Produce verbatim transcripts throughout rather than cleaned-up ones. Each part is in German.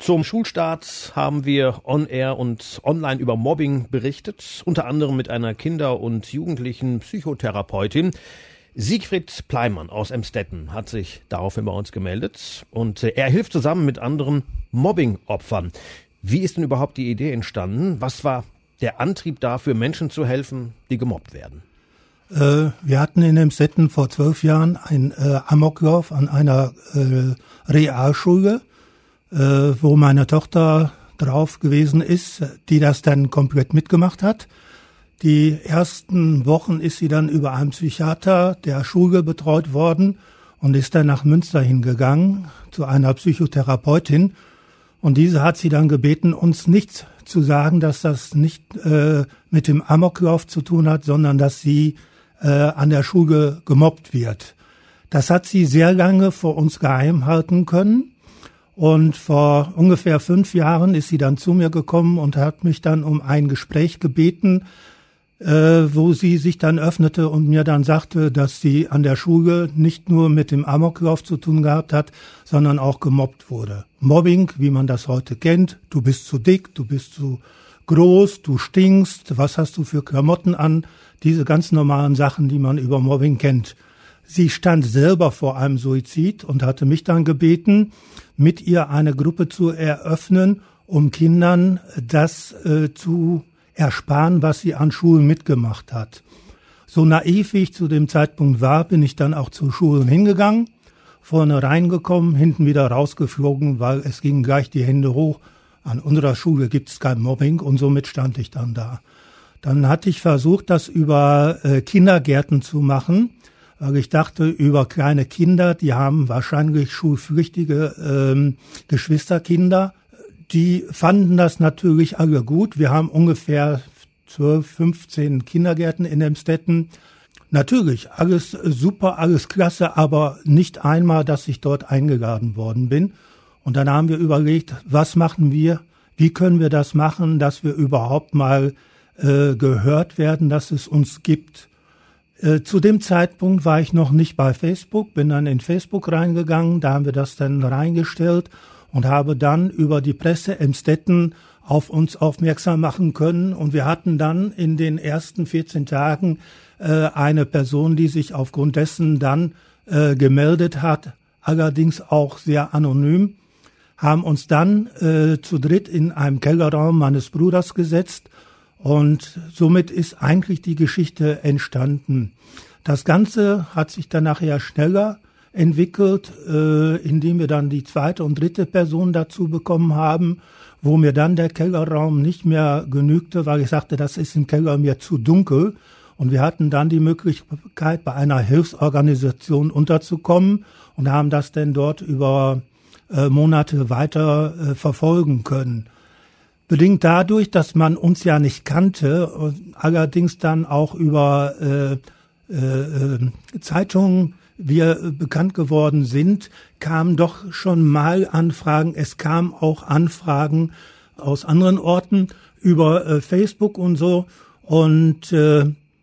Zum Schulstart haben wir on-air und online über Mobbing berichtet, unter anderem mit einer Kinder- und Jugendlichen Psychotherapeutin. Siegfried Pleimann aus Emstetten hat sich daraufhin bei uns gemeldet und er hilft zusammen mit anderen Mobbing-Opfern. Wie ist denn überhaupt die Idee entstanden? Was war der Antrieb dafür, Menschen zu helfen, die gemobbt werden? Äh, wir hatten in Emstetten vor zwölf Jahren ein äh, Amoklauf an einer äh, Realschule, äh, wo meine Tochter drauf gewesen ist, die das dann komplett mitgemacht hat. Die ersten Wochen ist sie dann über einen Psychiater der Schule betreut worden und ist dann nach Münster hingegangen zu einer Psychotherapeutin. Und diese hat sie dann gebeten, uns nicht zu sagen, dass das nicht äh, mit dem Amoklauf zu tun hat, sondern dass sie äh, an der Schule gemobbt wird. Das hat sie sehr lange vor uns geheim halten können. Und vor ungefähr fünf Jahren ist sie dann zu mir gekommen und hat mich dann um ein Gespräch gebeten, Äh, wo sie sich dann öffnete und mir dann sagte, dass sie an der Schule nicht nur mit dem Amoklauf zu tun gehabt hat, sondern auch gemobbt wurde. Mobbing, wie man das heute kennt, du bist zu dick, du bist zu groß, du stinkst, was hast du für Klamotten an, diese ganz normalen Sachen, die man über Mobbing kennt. Sie stand selber vor einem Suizid und hatte mich dann gebeten, mit ihr eine Gruppe zu eröffnen, um Kindern das äh, zu ersparen, was sie an Schulen mitgemacht hat. So naiv wie ich zu dem Zeitpunkt war, bin ich dann auch zu Schulen hingegangen, vorne reingekommen, hinten wieder rausgeflogen, weil es gingen gleich die Hände hoch. An unserer Schule gibt es kein Mobbing und somit stand ich dann da. Dann hatte ich versucht, das über äh, Kindergärten zu machen, weil ich dachte, über kleine Kinder, die haben wahrscheinlich schulpflichtige ähm, Geschwisterkinder. Die fanden das natürlich alle gut. Wir haben ungefähr zwölf, fünfzehn Kindergärten in Emstetten. Natürlich, alles super, alles klasse, aber nicht einmal, dass ich dort eingeladen worden bin. Und dann haben wir überlegt, was machen wir, wie können wir das machen, dass wir überhaupt mal äh, gehört werden, dass es uns gibt. Äh, zu dem Zeitpunkt war ich noch nicht bei Facebook, bin dann in Facebook reingegangen, da haben wir das dann reingestellt und habe dann über die Presse Emstetten auf uns aufmerksam machen können. Und wir hatten dann in den ersten vierzehn Tagen äh, eine Person, die sich aufgrund dessen dann äh, gemeldet hat, allerdings auch sehr anonym, haben uns dann äh, zu dritt in einem Kellerraum meines Bruders gesetzt und somit ist eigentlich die Geschichte entstanden. Das Ganze hat sich dann nachher schneller entwickelt, äh, indem wir dann die zweite und dritte Person dazu bekommen haben, wo mir dann der Kellerraum nicht mehr genügte, weil ich sagte, das ist im Keller mir zu dunkel. Und wir hatten dann die Möglichkeit, bei einer Hilfsorganisation unterzukommen und haben das dann dort über äh, Monate weiter äh, verfolgen können. Bedingt dadurch, dass man uns ja nicht kannte, und allerdings dann auch über äh, äh, Zeitungen wir bekannt geworden sind, kamen doch schon mal Anfragen. Es kamen auch Anfragen aus anderen Orten über äh, Facebook und so. Und äh,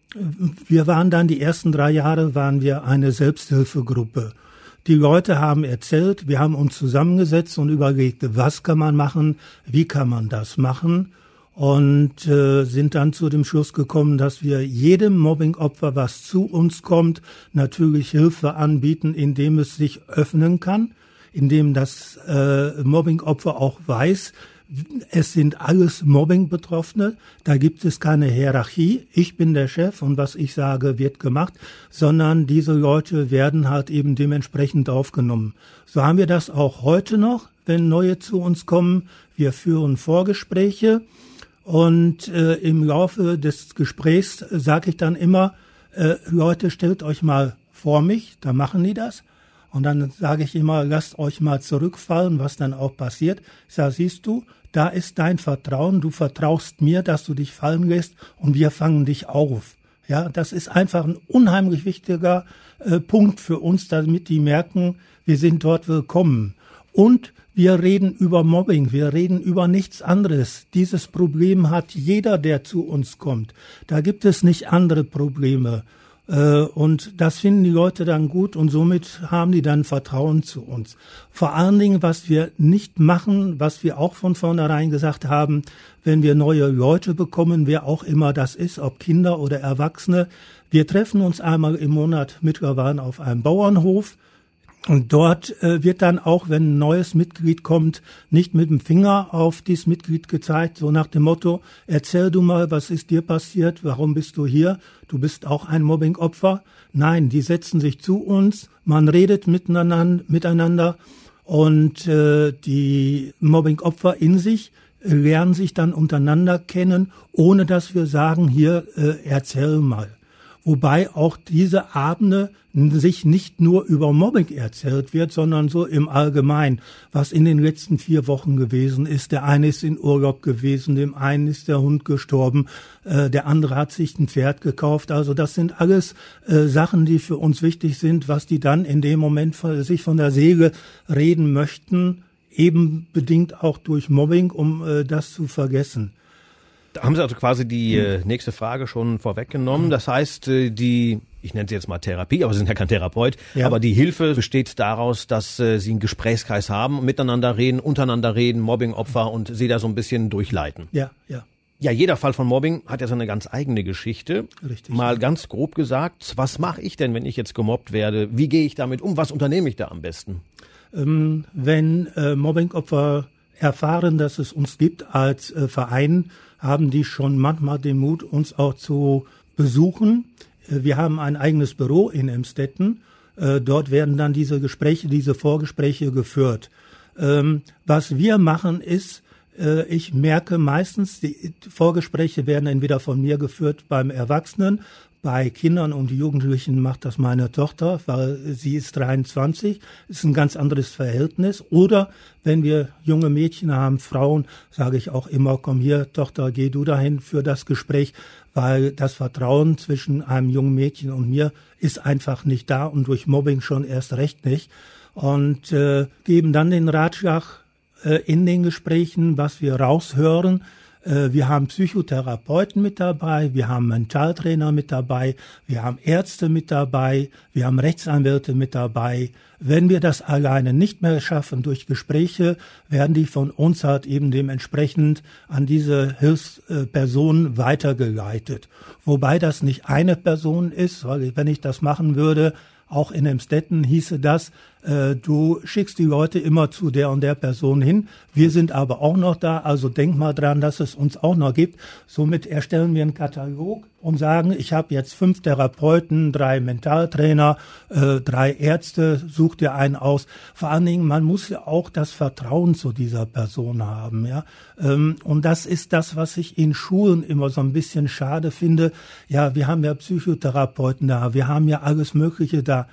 wir waren dann, die ersten drei Jahre waren wir eine Selbsthilfegruppe. Die Leute haben erzählt, wir haben uns zusammengesetzt und überlegt, was kann man machen, wie kann man das machen. Und äh, sind dann zu dem Schluss gekommen, dass wir jedem Mobbingopfer, was zu uns kommt, natürlich Hilfe anbieten, indem es sich öffnen kann, indem das äh, Mobbingopfer auch weiß, es sind alles Mobbing-Betroffene, da gibt es keine Hierarchie, ich bin der Chef und was ich sage, wird gemacht, sondern diese Leute werden halt eben dementsprechend aufgenommen. So haben wir das auch heute noch, wenn neue zu uns kommen. Wir führen Vorgespräche. Und äh, im Laufe des Gesprächs äh, sage ich dann immer, äh, Leute, stellt euch mal vor mich, dann machen die das. Und dann sage ich immer, lasst euch mal zurückfallen, was dann auch passiert. Ich sage, siehst du, da ist dein Vertrauen, du vertraust mir, dass du dich fallen lässt und wir fangen dich auf. Ja, das ist einfach ein unheimlich wichtiger äh, Punkt für uns, damit die merken, wir sind dort willkommen. Und wir reden über Mobbing, wir reden über nichts anderes. Dieses Problem hat jeder, der zu uns kommt. Da gibt es nicht andere Probleme. Und das finden die Leute dann gut und somit haben die dann Vertrauen zu uns. Vor allen Dingen, was wir nicht machen, was wir auch von vornherein gesagt haben, wenn wir neue Leute bekommen, wer auch immer das ist, ob Kinder oder Erwachsene, wir treffen uns einmal im Monat mittlerweile auf einem Bauernhof. Und dort äh, wird dann auch, wenn ein neues Mitglied kommt, nicht mit dem Finger auf dieses Mitglied gezeigt, so nach dem Motto, erzähl du mal, was ist dir passiert, warum bist du hier, du bist auch ein Mobbingopfer. Nein, die setzen sich zu uns, man redet miteinander, miteinander und äh, die Mobbingopfer in sich lernen sich dann untereinander kennen, ohne dass wir sagen, hier, äh, erzähl mal. Wobei auch diese Abende sich nicht nur über Mobbing erzählt wird, sondern so im Allgemeinen, was in den letzten vier Wochen gewesen ist. Der eine ist in Urlaub gewesen, dem einen ist der Hund gestorben, äh, der andere hat sich ein Pferd gekauft. Also das sind alles äh, Sachen, die für uns wichtig sind, was die dann in dem Moment von, sich von der Seele reden möchten, eben bedingt auch durch Mobbing, um äh, das zu vergessen. Da haben Sie also quasi die äh, nächste Frage schon vorweggenommen. Das heißt, äh, die, ich nenne sie jetzt mal Therapie, aber Sie sind ja kein Therapeut, ja. aber die Hilfe besteht daraus, dass äh, Sie einen Gesprächskreis haben, miteinander reden, untereinander reden, Mobbingopfer und Sie da so ein bisschen durchleiten. Ja, ja. Ja, jeder Fall von Mobbing hat ja seine ganz eigene Geschichte. Richtig. Mal ganz grob gesagt, was mache ich denn, wenn ich jetzt gemobbt werde? Wie gehe ich damit um? Was unternehme ich da am besten? Ähm, wenn äh, Mobbingopfer erfahren, dass es uns gibt als äh, Verein, haben die schon manchmal den Mut, uns auch zu besuchen. Wir haben ein eigenes Büro in Emstetten. Dort werden dann diese Gespräche, diese Vorgespräche geführt. Was wir machen ist, ich merke meistens, die Vorgespräche werden entweder von mir geführt beim Erwachsenen. Bei Kindern und Jugendlichen macht das meine Tochter, weil sie ist dreiundzwanzig, ist ein ganz anderes Verhältnis. Oder wenn wir junge Mädchen haben, Frauen, sage ich auch immer, komm hier, Tochter, geh du dahin für das Gespräch, weil das Vertrauen zwischen einem jungen Mädchen und mir ist einfach nicht da und durch Mobbing schon erst recht nicht. Und äh, geben dann den Ratschlag äh, in den Gesprächen, was wir raushören. Wir haben Psychotherapeuten mit dabei, wir haben Mentaltrainer mit dabei, wir haben Ärzte mit dabei, wir haben Rechtsanwälte mit dabei. Wenn wir das alleine nicht mehr schaffen durch Gespräche, werden die von uns halt eben dementsprechend an diese Hilfspersonen weitergeleitet. Wobei das nicht eine Person ist, weil wenn ich das machen würde, auch in Emstetten hieße das, äh, du schickst die Leute immer zu der und der Person hin. Wir sind aber auch noch da, also denk mal dran, dass es uns auch noch gibt. Somit erstellen wir einen Katalog und sagen, ich habe jetzt fünf Therapeuten, drei Mentaltrainer, äh, drei Ärzte, such dir einen aus. Vor allen Dingen, man muss ja auch das Vertrauen zu dieser Person haben, ja. Ähm, und das ist das, was ich in Schulen immer so ein bisschen schade finde. Ja, wir haben ja Psychotherapeuten da, wir haben ja alles Mögliche da.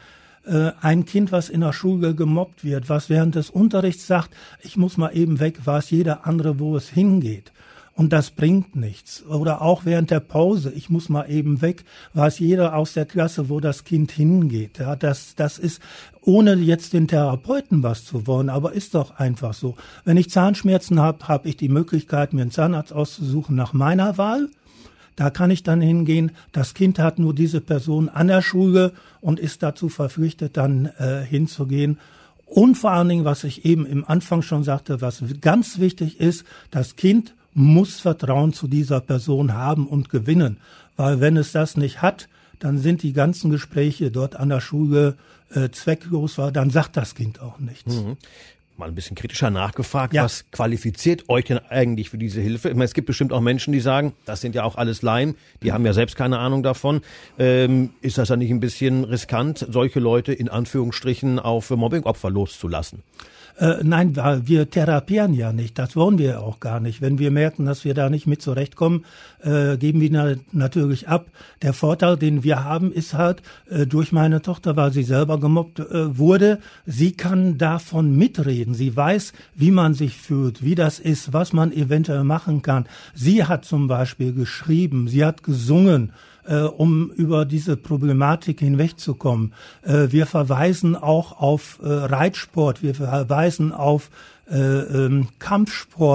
Ein Kind, was in der Schule gemobbt wird, was während des Unterrichts sagt, ich muss mal eben weg, weiß jeder andere, wo es hingeht. Und das bringt nichts. Oder auch während der Pause, ich muss mal eben weg, weiß jeder aus der Klasse, wo das Kind hingeht. Ja, das, das ist, ohne jetzt den Therapeuten was zu wollen, aber ist doch einfach so. Wenn ich Zahnschmerzen habe, habe ich die Möglichkeit, mir einen Zahnarzt auszusuchen nach meiner Wahl. Da kann ich dann hingehen, das Kind hat nur diese Person an der Schule und ist dazu verpflichtet, dann äh, hinzugehen. Und vor allen Dingen, was ich eben im Anfang schon sagte, was ganz wichtig ist, das Kind muss Vertrauen zu dieser Person haben und gewinnen. Weil wenn es das nicht hat, dann sind die ganzen Gespräche dort an der Schule äh, zwecklos, weil dann sagt das Kind auch nichts. Mhm. Mal ein bisschen kritischer nachgefragt, ja. Was qualifiziert euch denn eigentlich für diese Hilfe? Ich meine, es gibt bestimmt auch Menschen, die sagen, das sind ja auch alles Laien, die haben ja selbst keine Ahnung davon. Ähm, ist das dann nicht ein bisschen riskant, solche Leute in Anführungsstrichen auf Mobbingopfer loszulassen? Äh, nein, wir therapieren ja nicht, das wollen wir auch gar nicht. Wenn wir merken, dass wir da nicht mit zurechtkommen, äh, geben wir na- natürlich ab. Der Vorteil, den wir haben, ist halt, äh, durch meine Tochter, weil sie selber gemobbt äh, wurde, sie kann davon mitreden. Sie weiß, wie man sich fühlt, wie das ist, was man eventuell machen kann. Sie hat zum Beispiel geschrieben, sie hat gesungen, Äh, um über diese Problematik hinwegzukommen. Äh, wir verweisen auch auf äh, Reitsport, wir verweisen auf äh, ähm, Kampfsport,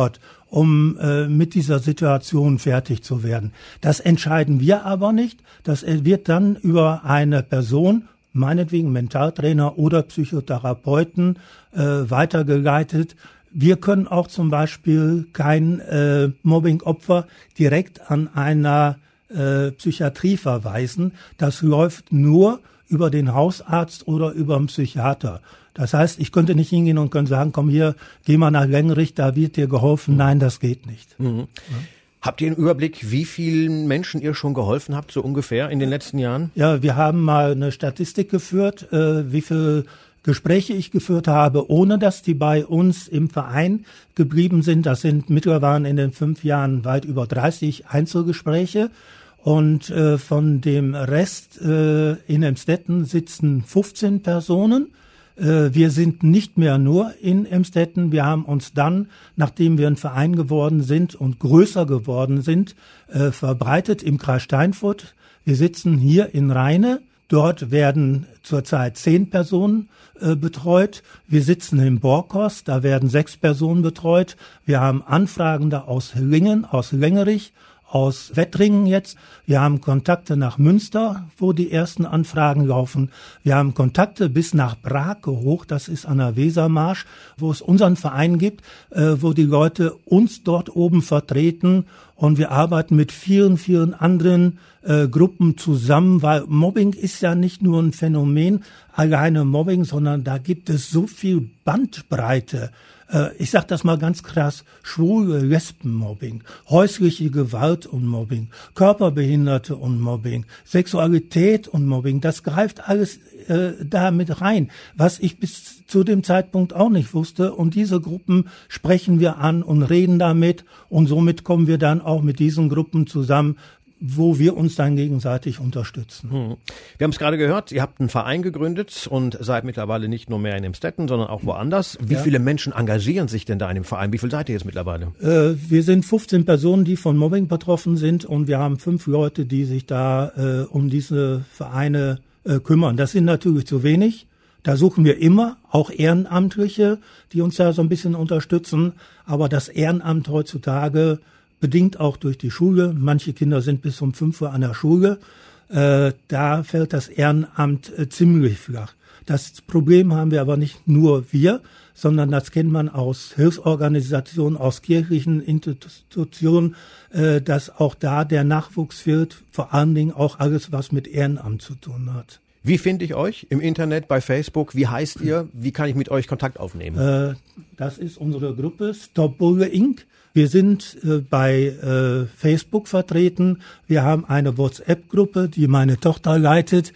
um äh, mit dieser Situation fertig zu werden. Das entscheiden wir aber nicht. Das wird dann über eine Person, meinetwegen Mentaltrainer oder Psychotherapeuten, äh, weitergeleitet. Wir können auch zum Beispiel kein äh, Mobbing-Opfer direkt an einer äh, Psychiatrie verweisen. Das läuft nur über den Hausarzt oder über einen Psychiater. Das heißt, ich könnte nicht hingehen und könnte sagen, komm hier, geh mal nach Lengerich, da wird dir geholfen. Nein, das geht nicht. Mhm. Ja. Habt ihr einen Überblick, wie vielen Menschen ihr schon geholfen habt, so ungefähr in den letzten Jahren? Ja, wir haben mal eine Statistik geführt, äh, wie viele Gespräche ich geführt habe, ohne dass die bei uns im Verein geblieben sind. Das sind mittlerweile in den fünf Jahren weit über dreißig Einzelgespräche. Und äh, von dem Rest äh, in Emstetten sitzen fünfzehn Personen. Wir sind nicht mehr nur in Emstetten. Wir haben uns dann, nachdem wir ein Verein geworden sind und größer geworden sind, äh, verbreitet im Kreis Steinfurt. Wir sitzen hier in Rheine. Dort werden zurzeit zehn Personen äh, betreut. Wir sitzen in Borkhorst. Da werden sechs Personen betreut. Wir haben Anfragende aus Lingen, aus Lengerich, aus Wettringen jetzt. Wir haben Kontakte nach Münster, wo die ersten Anfragen laufen. Wir haben Kontakte bis nach Brake hoch, das ist an der Wesermarsch, wo es unseren Verein gibt, äh, wo die Leute uns dort oben vertreten. Und wir arbeiten mit vielen, vielen anderen äh, Gruppen zusammen, weil Mobbing ist ja nicht nur ein Phänomen, alleine Mobbing, sondern da gibt es so viel Bandbreite. Ich sag das mal ganz krass, schwule Lesbenmobbing, häusliche Gewalt und Mobbing, Körperbehinderte und Mobbing, Sexualität und Mobbing, das greift alles äh, da mit rein, was ich bis zu dem Zeitpunkt auch nicht wusste. Und diese Gruppen sprechen wir an und reden damit und somit kommen wir dann auch mit diesen Gruppen zusammen, wo wir uns dann gegenseitig unterstützen. Hm. Wir haben es gerade gehört, ihr habt einen Verein gegründet und seid mittlerweile nicht nur mehr in Emstetten, sondern auch woanders. Wie ja. viele Menschen engagieren sich denn da in dem Verein? Wie viel seid ihr jetzt mittlerweile? Äh, wir sind fünfzehn Personen, die von Mobbing betroffen sind und wir haben fünf Leute, die sich da äh, um diese Vereine äh, kümmern. Das sind natürlich zu wenig. Da suchen wir immer auch Ehrenamtliche, die uns da so ein bisschen unterstützen. Aber das Ehrenamt heutzutage, bedingt auch durch die Schule. Manche Kinder sind bis um fünf Uhr an der Schule. Äh, da fällt das Ehrenamt äh, ziemlich flach. Das Problem haben wir aber nicht nur wir, sondern das kennt man aus Hilfsorganisationen, aus kirchlichen Institutionen, äh, dass auch da der Nachwuchs fehlt, vor allen Dingen auch alles, was mit Ehrenamt zu tun hat. Wie finde ich euch im Internet, bei Facebook? Wie heißt ihr? Wie kann ich mit euch Kontakt aufnehmen? Äh, das ist unsere Gruppe Stop Bullying. Wir sind äh, bei äh, Facebook vertreten. Wir haben eine WhatsApp-Gruppe, die meine Tochter leitet.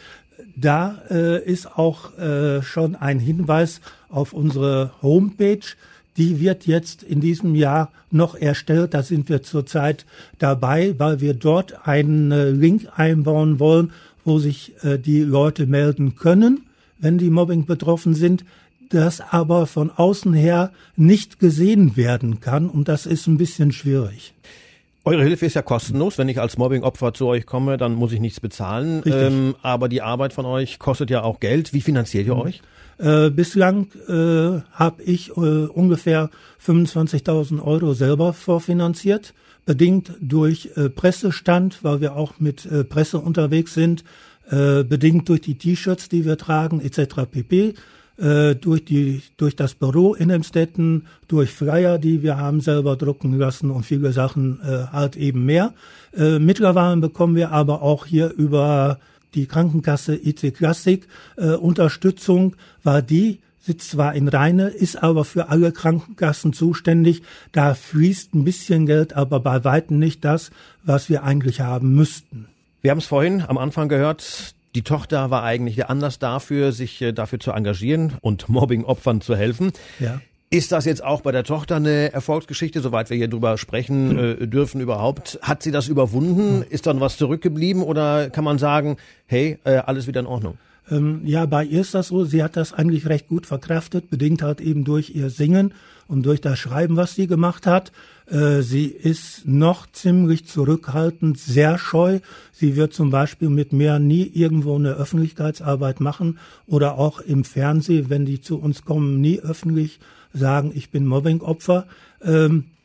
Da äh, ist auch äh, schon ein Hinweis auf unsere Homepage. Die wird jetzt in diesem Jahr noch erstellt. Da sind wir zurzeit dabei, weil wir dort einen äh, Link einbauen wollen, wo sich äh, die Leute melden können, wenn die Mobbing betroffen sind, das aber von außen her nicht gesehen werden kann. Und das ist ein bisschen schwierig. Eure Hilfe ist ja kostenlos. Wenn ich als Mobbing-Opfer zu euch komme, dann muss ich nichts bezahlen. Ähm, aber die Arbeit von euch kostet ja auch Geld. Wie finanziert ihr mhm. euch? Äh, bislang äh, habe ich äh, ungefähr fünfundzwanzigtausend Euro selber vorfinanziert, bedingt durch äh, Pressestand, weil wir auch mit äh, Presse unterwegs sind, äh, bedingt durch die T-Shirts, die wir tragen, et cetera pp., äh, durch die durch das Büro in Emstetten, durch Flyer, die wir haben selber drucken lassen und viele Sachen äh, halt eben mehr. Äh, mittlerweile bekommen wir aber auch hier über die Krankenkasse I C Classic äh, Unterstützung, weil die sitzt zwar in Rheine, ist aber für alle Krankenkassen zuständig. Da fließt ein bisschen Geld, aber bei weitem nicht das, was wir eigentlich haben müssten. Wir haben es vorhin am Anfang gehört, die Tochter war eigentlich der Anlass dafür, sich äh, dafür zu engagieren und Mobbing-Opfern zu helfen. Ja. Ist das jetzt auch bei der Tochter eine Erfolgsgeschichte, soweit wir hier drüber sprechen äh, dürfen überhaupt? Hat sie das überwunden? Ist dann was zurückgeblieben oder kann man sagen, hey, äh, alles wieder in Ordnung? Ähm, ja, bei ihr ist das so, sie hat das eigentlich recht gut verkraftet, bedingt halt eben durch ihr Singen und durch das Schreiben, was sie gemacht hat. Äh, sie ist noch ziemlich zurückhaltend, sehr scheu. Sie wird zum Beispiel mit mir nie irgendwo eine Öffentlichkeitsarbeit machen oder auch im Fernsehen, wenn die zu uns kommen, nie öffentlich sagen, ich bin Mobbing-Opfer. Ähm,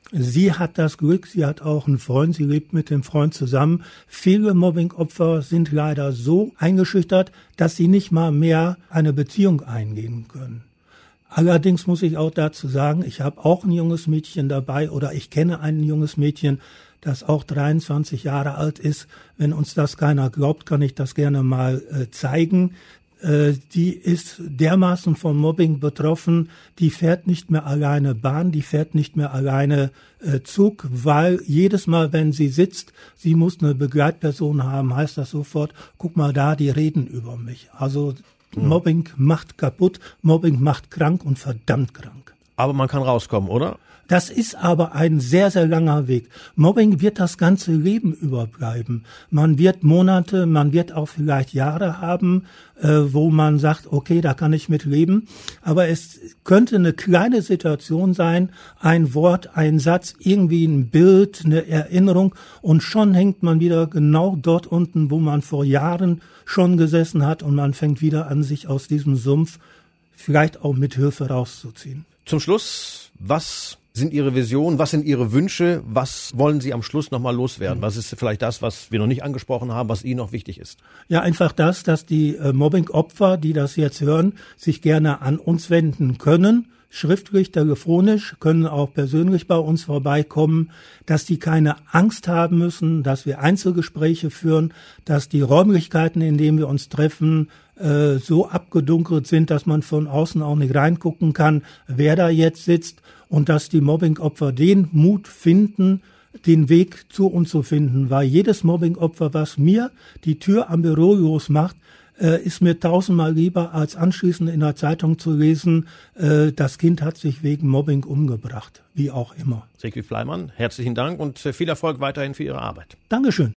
Sie hat das Glück, sie hat auch einen Freund, sie lebt mit dem Freund zusammen. Viele Mobbingopfer sind leider so eingeschüchtert, dass sie nicht mal mehr eine Beziehung eingehen können. Allerdings muss ich auch dazu sagen, ich habe auch ein junges Mädchen dabei oder ich kenne ein junges Mädchen, das auch dreiundzwanzig Jahre alt ist. Wenn uns das keiner glaubt, kann ich das gerne mal äh, zeigen. Äh, die ist dermaßen vom Mobbing betroffen, die fährt nicht mehr alleine Bahn, die fährt nicht mehr alleine äh, Zug, weil jedes Mal, wenn sie sitzt, sie muss eine Begleitperson haben, heißt das sofort, guck mal da, die reden über mich. Also mhm. Mobbing macht kaputt, Mobbing macht krank und verdammt krank. Aber man kann rauskommen, oder? Das ist aber ein sehr, sehr langer Weg. Mobbing wird das ganze Leben über bleiben. Man wird Monate, man wird auch vielleicht Jahre haben, äh, wo man sagt, okay, da kann ich mit leben. Aber es könnte eine kleine Situation sein, ein Wort, ein Satz, irgendwie ein Bild, eine Erinnerung und schon hängt man wieder genau dort unten, wo man vor Jahren schon gesessen hat und man fängt wieder an, sich aus diesem Sumpf vielleicht auch mit Hilfe rauszuziehen. Zum Schluss, was sind Ihre Visionen, was sind Ihre Wünsche, was wollen Sie am Schluss nochmal loswerden? Was ist vielleicht das, was wir noch nicht angesprochen haben, was Ihnen noch wichtig ist? Ja, einfach das, dass die äh, Mobbing-Opfer, die das jetzt hören, sich gerne an uns wenden können, schriftlich, telefonisch, können auch persönlich bei uns vorbeikommen, dass die keine Angst haben müssen, dass wir Einzelgespräche führen, dass die Räumlichkeiten, in denen wir uns treffen, äh, so abgedunkelt sind, dass man von außen auch nicht reingucken kann, wer da jetzt sitzt und dass die Mobbingopfer den Mut finden, den Weg zu uns zu finden, weil jedes Mobbingopfer, was mir die Tür am Büro losmacht, äh, ist mir tausendmal lieber, als anschließend in der Zeitung zu lesen, äh, das Kind hat sich wegen Mobbing umgebracht, wie auch immer. Siegfried Pleimann, herzlichen Dank und viel Erfolg weiterhin für Ihre Arbeit. Dankeschön.